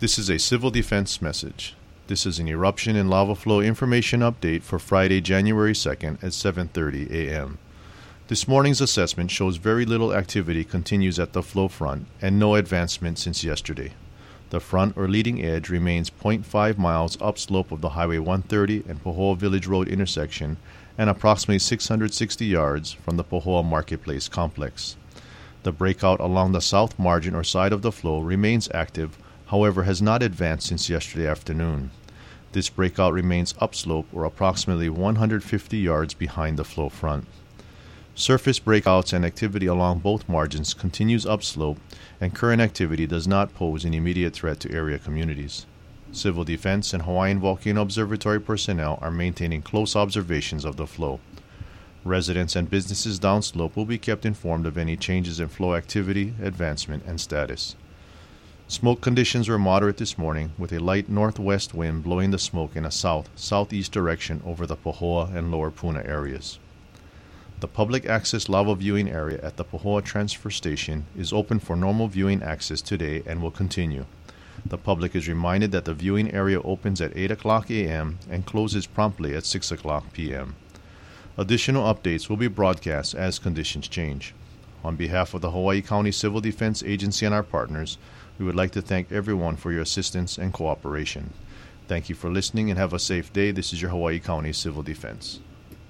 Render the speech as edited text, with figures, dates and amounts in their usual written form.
This is a civil defense message. This is an eruption and lava flow information update for Friday, January 2nd at 7:30 a.m. This morning's assessment shows very little activity continues at the flow front and no advancement since yesterday. The front or leading edge remains 0.5 miles upslope of the Highway 130 and Pahoa Village Road intersection and approximately 660 yards from the Pahoa Marketplace complex. The breakout along the south margin or side of the flow remains active, however has not advanced since yesterday afternoon. This breakout remains upslope or approximately 150 yards behind the flow front. Surface breakouts and activity along both margins continues upslope, and current activity does not pose an immediate threat to area communities. Civil Defense and Hawaiian Volcano Observatory personnel are maintaining close observations of the flow. Residents and businesses downslope will be kept informed of any changes in flow activity, advancement, and status. Smoke conditions were moderate this morning, with a light northwest wind blowing the smoke in a south-southeast direction over the Pahoa and Lower Puna areas. The public access lava viewing area at the Pahoa Transfer Station is open for normal viewing access today and will continue. The public is reminded that the viewing area opens at 8 o'clock a.m. and closes promptly at 6 o'clock p.m. Additional updates will be broadcast as conditions change. On behalf of the Hawaii County Civil Defense Agency and our partners, we would like to thank everyone for your assistance and cooperation. Thank you for listening and have a safe day. This is your Hawaii County Civil Defense.